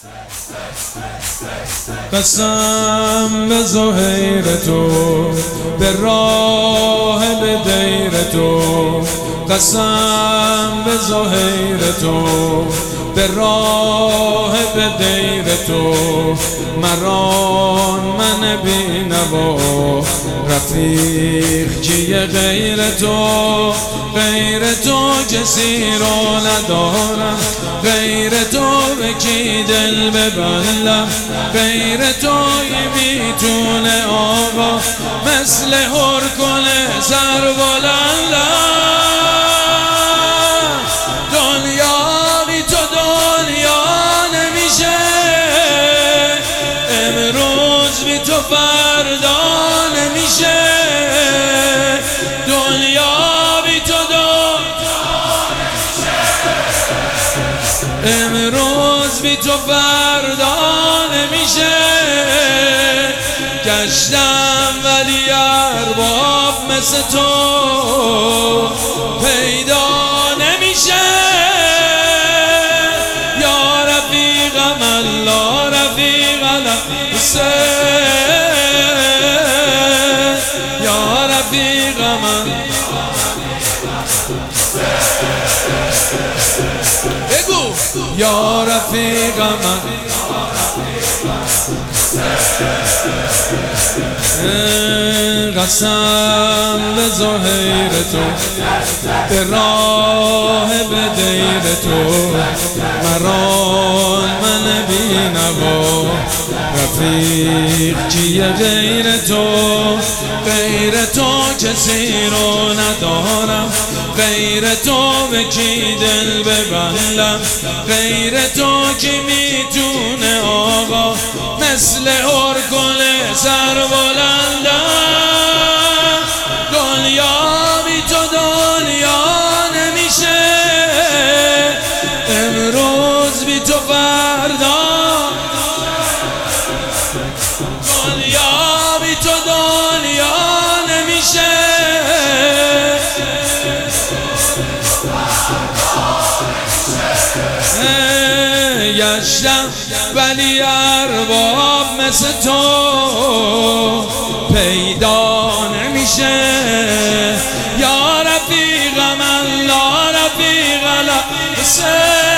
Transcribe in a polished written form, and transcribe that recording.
قسم به زهیر تو، به راه به دیر تو. قسم به زهیر تو، به راه به دیر تو. مران من بینوا رفیق چیه غیر تو؟ غیر تو کسی رو ندارم، غیر تو به کی دل ببندم؟ غیر تو میتونه آقا مثل هرکل سر بلندم. دنیا بی تو دنیا نمیشه، امروز بی تو فردا نمیشه. دنیا بی تو دنیا نمیشه، امروز بی تو فردا نمیشه. گشتم ولی ارباب مثل تو پیدا نمیشه. یا رفیقم الله رفیق الحسین، یا رفیقم بگو یا رفیقم. قسم به زهیر تو، به راه به دیر تو. مران من بینوا رفیق چیه غیر تو؟ غیر تو کسی رو ندارم، غیر تو به کی دل ببندم؟ غیر تو کی میتونه آقا مثل هرکل سر بلندم؟ دنیا بی تو دنیا نمیشه، امروز بی تو فردا. دنیا بی تو دنیا نمیشه، گشتم ولی ارباب مثل تو پیدا نمیشه. یا رفیقم الله رفیق الحسین.